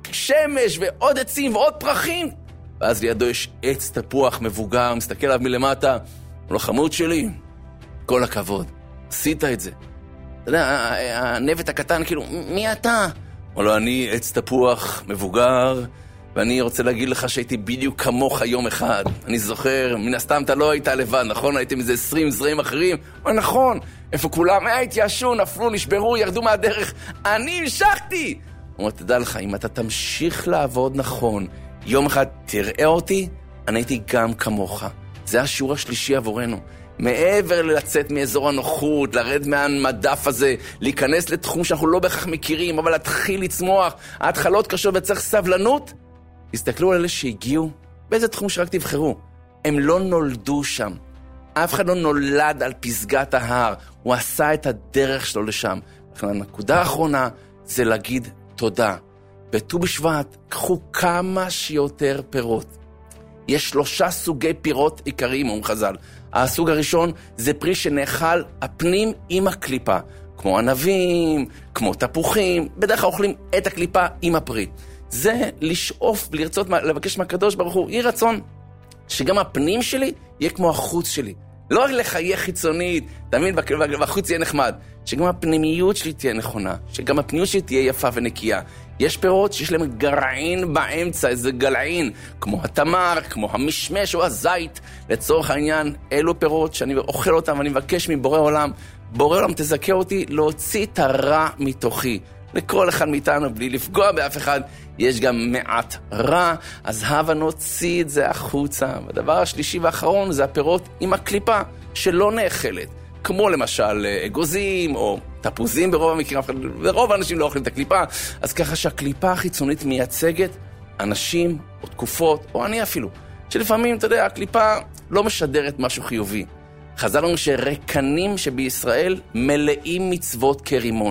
ושמש, ועוד עצים, ועוד פרחים. ואז לידו יש עץ תפוח מבוגר, מסתכל עליו מלמטה, הוא לא חמוד שלי, כל הכבוד, עשית את זה. אתה יודע, הנבט הקטן, כאילו, מי אתה? או לא, אני עץ תפוח מבוגר, ואני רוצה להגיד לך שהייתי בדיוק כמוך יום אחד. אני זוכר, מן הסתם אתה לא היית לבד, נכון? הייתם איזה עשרים זרעים אחרים. אבל נכון, איפה כולם? התיישו, נפלו, נשברו, ירדו מהדרך. אני המשכתי! הוא אומר, תדע לך, אם אתה תמשיך לעבוד נכון, יום אחד תראה אותי, אני הייתי גם כמוך. זה השיעור השלישי עבורנו. מעבר לצאת מאזור הנוחות, לרד מהמדף הזה, להיכנס לתחום שאנחנו לא בהכרח מכירים, אבל להתחיל לצמוח, ההתחלות קשות וצריך סבלנות. תסתכלו על אלה שהגיעו, באיזה תחום שרק תבחרו. הם לא נולדו שם. אף אחד לא נולד על פסגת ההר. הוא עשה את הדרך שלו לשם. הנקודה האחרונה זה להגיד תודה. בט"ו בשבט, קחו כמה שיותר פירות. יש שלושה סוגי פירות עיקריים, אומרים חז"ל. הסוג הראשון זה פרי שנאכל הפנים עם הקליפה. כמו ענבים, כמו תפוחים, בדרך כלל אוכלים את הקליפה עם הפרי. זה לשאוף, לרצות, לבקש מהקדוש ברוך הוא, יהי רצון שגם הפנים שלי יהיה כמו החוץ שלי. לא רק לחיה חיצונית, תמיד בחוץ יהיה נחמד, שגם הפנימיות שלי תהיה נכונה, שגם הפנימיות שלי תהיה יפה ונקייה. יש פירות שיש להם גרעין באמצע, איזה גלעין, כמו התמר, כמו המשמש או הזית. לצורך העניין, אלו פירות שאני אוכל אותם ואני מבקש מבורא עולם, בורא עולם תזכה אותי להוציא את הרע מתוכי. לכל אחד מאיתנו, בלי לפגוע באף אחד, יש גם מעט רע, אז הבה נוציא את זה החוצה. והדבר השלישי והאחרון זה הפירות עם הקליפה שלא נאכלת. כמו למשל אגוזים או תפוזים ברוב המקרים, ורוב האנשים לא אוכלים את הקליפה, אז ככה שהקליפה החיצונית מייצגת אנשים או תקופות, או אני אפילו, שלפעמים, אתה יודע, הקליפה לא משדרת משהו חיובי. חז"ל אומרים שרקנים שבישראל מלאים מצוות כרימון.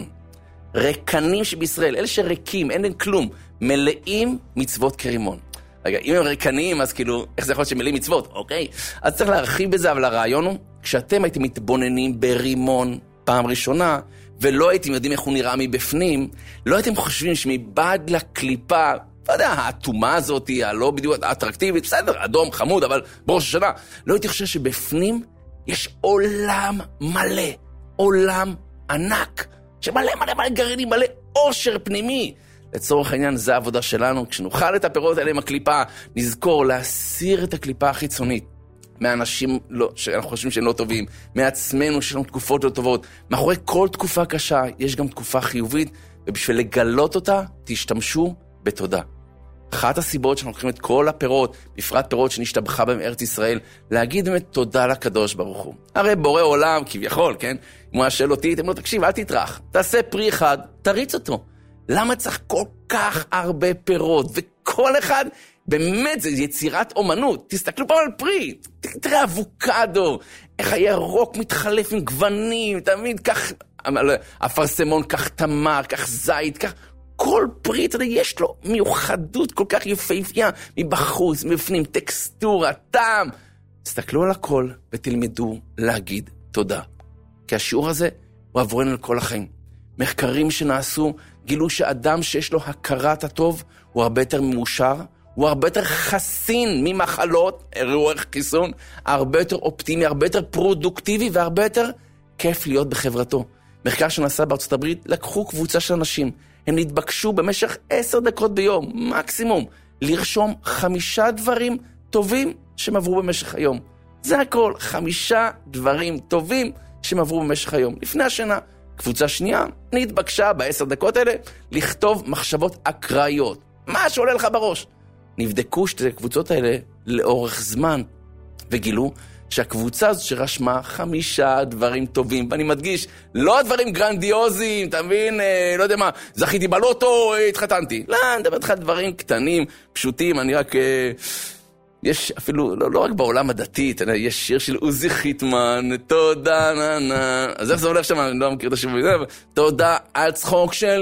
רקנים שבישראל, אלה שרקים, אין להם כלום, מלאים מצוות כרימון. רגע, אם הם רקנים, אז כאילו, איך זה יכול להיות שמלאים מצוות? אוקיי. אז צריך להרחיב בזה, אבל הרעיון הוא, כשאתם הייתם מתבוננים ברימון פעם ראשונה, ולא הייתם יודעים איך הוא נראה מבפנים, לא הייתם חושבים שמבעד לקליפה, לא יודע, האטומה הזאת, הלא בדיוק האטרקטיבית, בסדר, אדום, חמוד, אבל בראש השנה, לא הייתי חושב שבפנים יש עולם מלא, עולם ענק, שמלא מלא מלא גרעינים, מלא עושר פנימי. לצורך העניין, זה העבודה שלנו. כשנאכל את הפירות האלה עם הקליפה, נזכור להסיר את הקליפה החיצונית מאנשים לא, שאנחנו חושבים שהם לא טובים, מעצמנו שיש לנו תקופות לא טובות. מאחורי כל תקופה קשה יש גם תקופה חיובית, ובשביל לגלות אותה, תשתמשו בתודה. אחת הסיבות שאנחנו לוקחים את כל הפירות, בפרט פירות שנשתבחה בהם ארץ ישראל, להגיד באמת תודה לקדוש ברוך הוא. הרי בורא עולם, כביכול, כן? אם הוא השאל אותי, אתם לא תקשיב, אל תטרח. תעשה פרי אחד, תריץ אותו. למה צריך כל כך הרבה פירות? וכל אחד, באמת, זה יצירת אומנות. תסתכלו פעם על פרי. תראה, אבוקדו. איך הירוק מתחלף עם גוונים. תמיד כך, אפרסמון, כך תמר, כך זית, כך... כל פרי, אתה יודע, יש לו מיוחדות כל כך יפהפייה, מבחוץ, מבפנים, טקסטורה, טעם. תסתכלו על הכל ותלמדו להגיד תודה. כי השיעור הזה הוא עבורנו לכל החיים. מחקרים שנעשו גילו שאדם שיש לו הכרת הטוב הוא הרבה יותר מאושר, הוא הרבה יותר חסין ממחלות, אירוע חיסון, הרבה יותר אופטימי, הרבה יותר פרודוקטיבי והרבה יותר כיף להיות בחברתו. מחקר שנעשה בארצות הברית, לקחו קבוצה של אנשים, הם נתבקשו במשך עשר דקות ביום, מקסימום, לרשום חמישה דברים טובים שהם עברו במשך היום. זה הכל, חמישה דברים טובים שהם עברו במשך היום. לפני השינה, קבוצה שנייה, נתבקשה בעשר דקות האלה לכתוב מחשבות אקראיות. מה שעולה לך בראש. נבדקו שתי הקבוצות האלה לאורך זמן, וגילו שהקבוצה הזאת שרשמה חמישה דברים טובים, ואני מדגיש, לא דברים גרנדיוזיים, אתה מבין, אה, לא יודע מה, זכיתי בלוטו, אה, התחתנתי. לא, אני מדבר לך דברים קטנים, פשוטים, אני רק... אה, יש אפילו, לא, לא רק בעולם הדתי, אתה יודע, יש שיר של עוזי חיטמן, תודה ננה, אז איך זה הולך שם, אני לא מכיר את השיר, תודה על צחוק של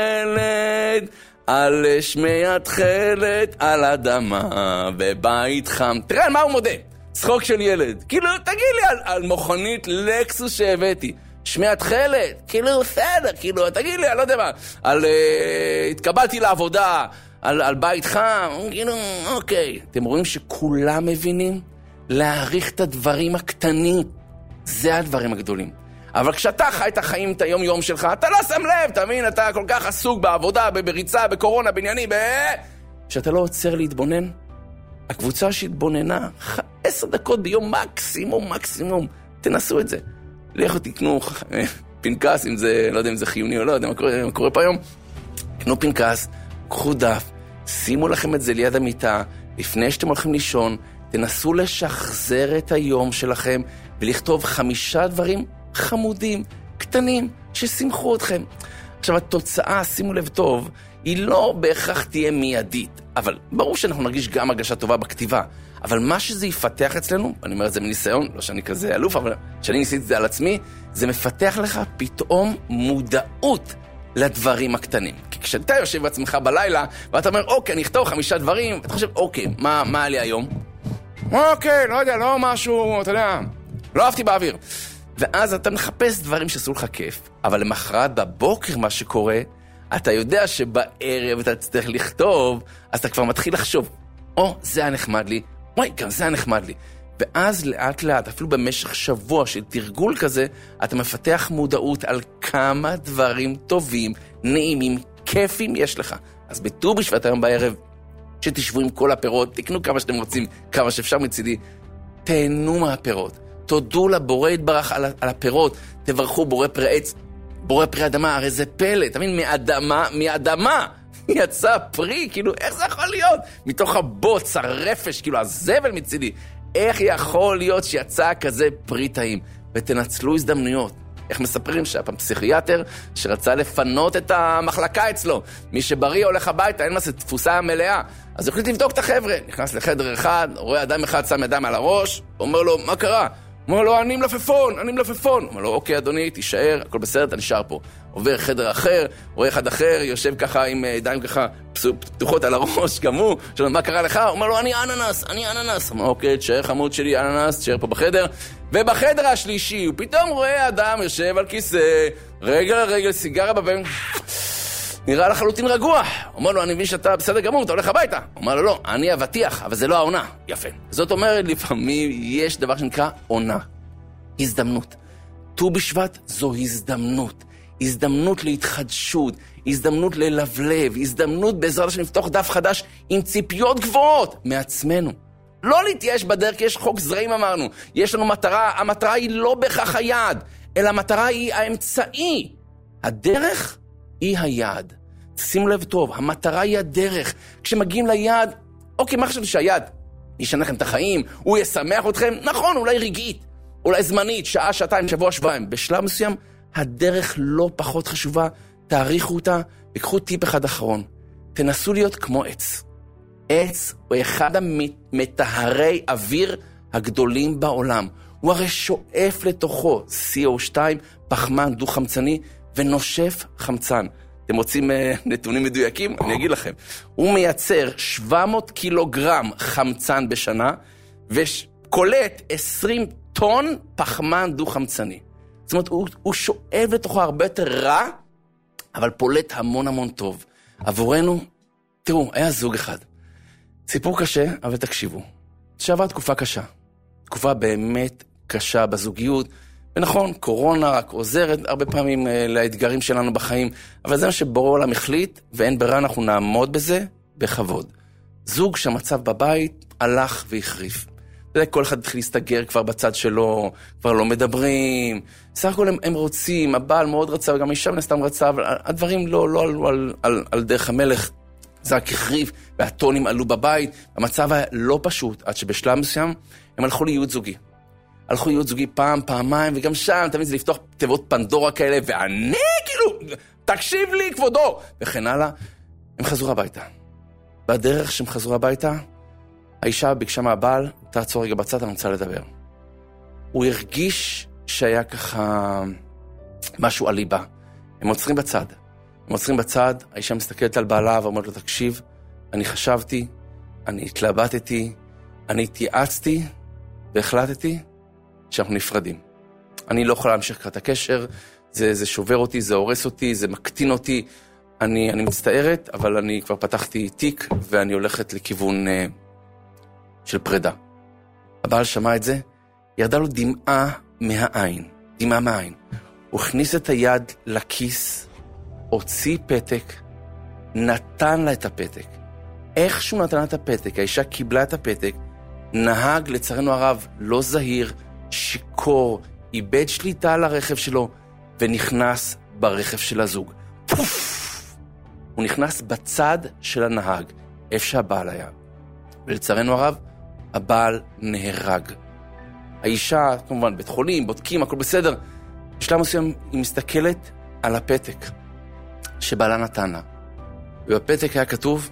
ילד, על שמי התחלת, על אדמה ובית חם. תראה על מה הוא מודה, צחוק של ילד, כאילו תגיד לי על, על מוכנית לקסוס שהבאתי, שמי התחלת, כאילו בסדר, כאילו תגיד לי, אני לא יודע מה, על uh, התקבלתי לעבודה, על, על בית חם, כאילו, אוקיי. אתם רואים שכולם מבינים להעריך את הדברים הקטנים. זה הדברים הגדולים. אבל כשאתה חי את החיים, את היום יום שלך, אתה לא שם לב, תאמין, אתה כל כך עסוק בעבודה, בריצה, בקורונה, בעניינים, ב... שאתה לא עוצר להתבונן. הקבוצה שהתבוננה, עשר דקות ביום מקסימום, מקסימום. תנסו את זה. לכו תקנו פנקס, אם זה, לא יודע אם זה חיוני או לא, יודע מה קורה, מה קורה פה היום. קנו פנקס, קחו דף, שימו לכם את זה ליד המיטה, לפני שאתם הולכים לישון, תנסו לשחזר את היום שלכם, ולכתוב חמישה דברים חמודים, קטנים, ששמחו אתכם. עכשיו, התוצאה, שימו לב טוב, היא לא בהכרח תהיה מיידית, אבל ברור שאנחנו נרגיש גם הרגשה טובה בכתיבה, אבל מה שזה יפתח אצלנו, אני אומר את זה מניסיון, לא שאני כזה אלוף, אבל שאני ניסיתי את זה על עצמי, זה מפתח לך פתאום מודעות לדברים הקטנים. כי כשאתה יושב בעצמך בלילה, ואתה אומר, אוקיי, אני אכתוב חמישה דברים, ואתה חושב, אוקיי, מה, מה עלי היום? אוקיי, לא יודע, לא משהו, אתה יודע, לא אהבתי באוויר. ואז אתה מחפש דברים שעשו לך כיף, אבל למחרת בבוקר מה שקורה, אתה יודע שבערב אתה תצטרך לכתוב, אז אתה כבר מתחיל לחשוב, או, זה היה נחמד לי, וואי, גם זה היה נחמד לי. ואז לאט לאט, אפילו במשך שבוע של תרגול כזה, אתה מפתח מודעות על כמה דברים טובים, נעימים, כיפים יש לך. אז בט"ו בשבט היום בערב, שתשבו עם כל הפירות, תקנו כמה שאתם רוצים, כמה שאפשר מצידי, תהנו מהפירות. תודו לבורא יתברך על, על הפירות, תברכו בורא פרי עץ, בורא פרי אדמה, הרי זה פלא, תמיד מאדמה, מאדמה, יצא פרי, כאילו, איך זה יכול להיות? מתוך הבוץ, הרפש, כאילו, הזבל מצידי, איך יכול להיות שיצא כזה פרי טעים? ותנצלו הזדמנויות. איך מספרים שהפעם פסיכיאטר שרצה לפנות את המחלקה אצלו, מי שבריא הולך הביתה, אין מה, זה תפוסה מלאה. אז החליט לבדוק את החבר'ה, נכנס לחדר אחד, רואה אדם אחד שם ידם על הראש, אומר לו, מה קרה? אומר לו, אני מלפפון, אני מלפפון. אומר לו, אוקיי אדוני, תישאר, הכל בסדר, אתה נשאר פה. עובר חדר אחר, רואה אחד אחר, יושב ככה עם ידיים ככה פתוחות על הראש, גם הוא, שואל, מה קרה לך? אומר לו, אני אננס, אני אננס. אומר, אוקיי, תשאר חמוד שלי, אננס, תשאר פה בחדר. ובחדר השלישי, הוא פתאום רואה אדם יושב על כיסא, רגל על רגל, סיגרה בבן, נראה לחלוטין רגוע. אומר לו, אני מבין שאתה בסדר גמור, אתה הולך הביתה. אומר לו, לא, אני אבטיח, אבל זה לא העונה. יפה. זאת אומרת, לפעמים יש דבר שנקרא עונה. הזדמנות. ט"ו בשבט זו הזדמנות. הזדמנות להתחדשות, הזדמנות ללבלב, הזדמנות בעזרת שנפתוח דף חדש עם ציפיות גבוהות מעצמנו. לא להתייאש בדרך, יש חוק זרעים אמרנו. יש לנו מטרה, המטרה היא לא בכך היעד, אלא המטרה היא האמצעי. הדרך היא היעד. שימו לב טוב, המטרה היא הדרך. כשמגיעים ליעד, אוקיי, מה חשבתי שהיעד? ישנה לכם את החיים, הוא ישמח אתכם, נכון, אולי רגעית, אולי זמנית, שעה, שעתיים, שבוע, שבועיים. בשלב מסוים, הדרך לא פחות חשובה, תאריכו אותה, וקחו טיפ אחד אחרון. תנסו להיות כמו עץ. עץ הוא אחד המטהרי אוויר הגדולים בעולם. הוא הרי שואף לתוכו סי או שתיים, פחמן דו-חמצני, ונושף חמצן. אתם רוצים uh, נתונים מדויקים? אני אגיד לכם. הוא מייצר שבע מאות קילוגרם חמצן בשנה, וקולט עשרים טון פחמן דו-חמצני. זאת אומרת, הוא, הוא שואב לתוכו הרבה יותר רע, אבל פולט המון המון טוב. עבורנו, תראו, היה זוג אחד. סיפור קשה, אבל תקשיבו. שעבר תקופה קשה. תקופה באמת קשה בזוגיות, ונכון, קורונה רק עוזרת הרבה פעמים לאתגרים שלנו בחיים, אבל זה מה שבורא עולם החליט, ואין ברירה, אנחנו נעמוד בזה בכבוד. זוג שהמצב בבית הלך והחריף. אתה יודע, כל אחד התחיל להסתגר כבר בצד שלו, כבר לא מדברים. סך הכל הם, הם רוצים, הבעל מאוד רצה, וגם אישה נסתם רצה, אבל הדברים לא, לא עלו על, על, על דרך המלך. זה רק החריף, והטונים עלו בבית. המצב היה לא פשוט, עד שבשלב מסוים הם הלכו להיות זוגי. הלכו להיות זוגי פעם, פעמיים, וגם שם, תמיד זה לפתוח תיבות פנדורה כאלה, ואני כאילו, תקשיב לי כבודו, וכן הלאה. הם חזרו הביתה. בדרך שהם חזרו הביתה, האישה ביקשה מהבעל, תעצור רגע בצד, אני רוצה לדבר. הוא הרגיש שהיה ככה משהו על ליבה. הם עוצרים בצד. הם עוצרים בצד, האישה מסתכלת על בעלה ואומרת לו, תקשיב, אני חשבתי, אני התלבטתי, אני התייעצתי, והחלטתי שאנחנו נפרדים. אני לא יכולה להמשיך את הקשר, זה, זה שובר אותי, זה הורס אותי, זה מקטין אותי. אני, אני מצטערת, אבל אני כבר פתחתי תיק, ואני הולכת לכיוון uh, של פרידה. הבעל שמע את זה, ירדה לו דמעה מהעין, דמעה מהעין. הוא הכניס את היד לכיס, הוציא פתק, נתן לה את הפתק. איך שהוא נתן לה את הפתק, האישה קיבלה את הפתק, נהג לצערנו הרב לא זהיר, שיקור, איבד שליטה על הרכב שלו, ונכנס ברכב של הזוג. פוף! הוא נכנס בצד של הנהג, איפה שהבעל היה. ולצערנו הרב, הבעל נהרג. האישה, כמובן, בית חולים, בודקים, הכל בסדר. בשלב מסוים היא מסתכלת על הפתק שבעלה נתן לה. ובפתק היה כתוב,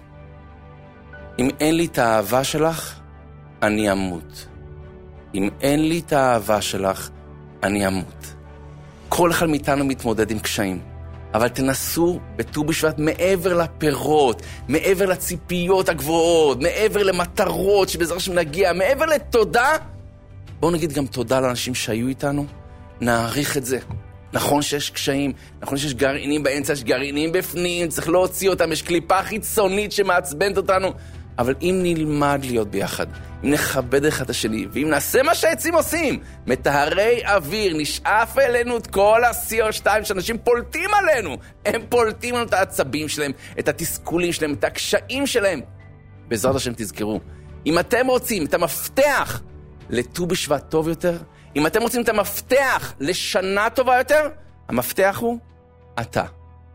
אם אין לי את האהבה שלך, אני אמות. אם אין לי את האהבה שלך, אני אמות. כל אחד מאיתנו מתמודד עם קשיים. אבל תנסו בט"ו בשבט מעבר לפירות, מעבר לציפיות הגבוהות, מעבר למטרות שבעזרת השם נגיע, מעבר לתודה. בואו נגיד גם תודה לאנשים שהיו איתנו, נעריך את זה. נכון שיש קשיים, נכון שיש גרעינים באמצע, יש גרעינים בפנים, צריך להוציא אותם, יש קליפה חיצונית שמעצבנת אותנו. אבל אם נלמד להיות ביחד, אם נכבד אחד את השני, ואם נעשה מה שהעצים עושים, מטהרי אוויר, נשאף אלינו את כל ה-סי או שתיים שאנשים פולטים עלינו. הם פולטים לנו את העצבים שלהם, את התסכולים שלהם, את הקשיים שלהם. בעזרת השם תזכרו, אם אתם רוצים את המפתח לט"ו בשבט טוב יותר, אם אתם רוצים את המפתח לשנה טובה יותר, המפתח הוא אתה.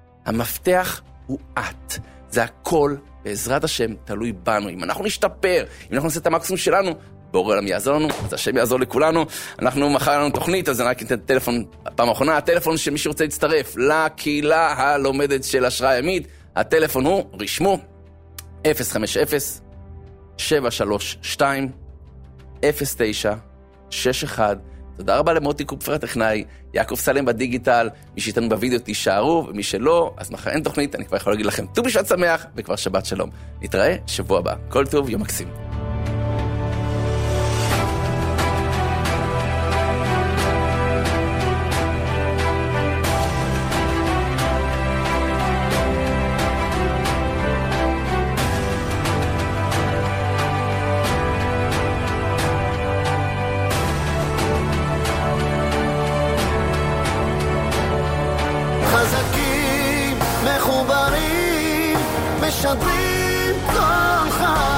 המפתח הוא את. זה הכל בעזרת השם תלוי בנו. אם אנחנו נשתפר, אם אנחנו נעשה את המקסימום שלנו, בורא עולם יעזור לנו, אז השם יעזור לכולנו. אנחנו מחר לנו תוכנית, אז אני רק אתן את הטלפון פעם האחרונה, הטלפון שמי שרוצה להצטרף לקהילה הלומדת של השראה ימית, הטלפון הוא, רשמו, אפס חמש אפס שבע שלוש שתיים אפס תשע שש אחד. תודה רבה למוטי קופפר הטכנאי, יעקב סלם בדיגיטל, מי שאיתנו בווידאו תישארו, ומי שלא, אז מחר אין תוכנית, אני כבר יכול להגיד לכם ט"ו בשבט שמח, וכבר שבת שלום. נתראה שבוע הבא. כל טוב, יום מקסים. משדרים כל חיים